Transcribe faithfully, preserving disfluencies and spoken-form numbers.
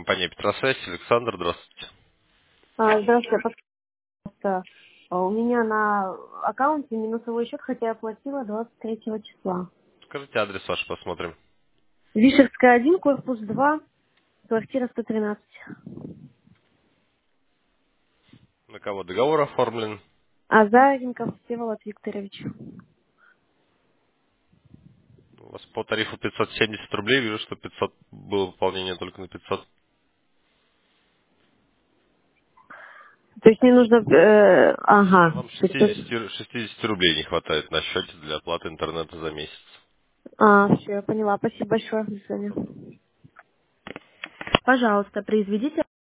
Компания Петросвязь. Александр, здравствуйте. А, Здравствуйте, пожалуйста. А, У меня на аккаунте минусовой счет, хотя я оплатила двадцать третьего числа. Скажите адрес ваш, посмотрим. Вишерская один, корпус два, квартира сто тринадцать. На кого договор оформлен? Азаренков Всеволод Викторович. У вас по тарифу пятьсот семьдесят рублей. Вижу, что пятьсот было выполнение только на пятьсот. То есть мне нужно... э, ага. Вам То есть, э, шестьдесят, шестьдесят рублей не хватает на счете для оплаты интернета за месяц. а, все, я поняла. Спасибо большое. До свидания. Пожалуйста, произведите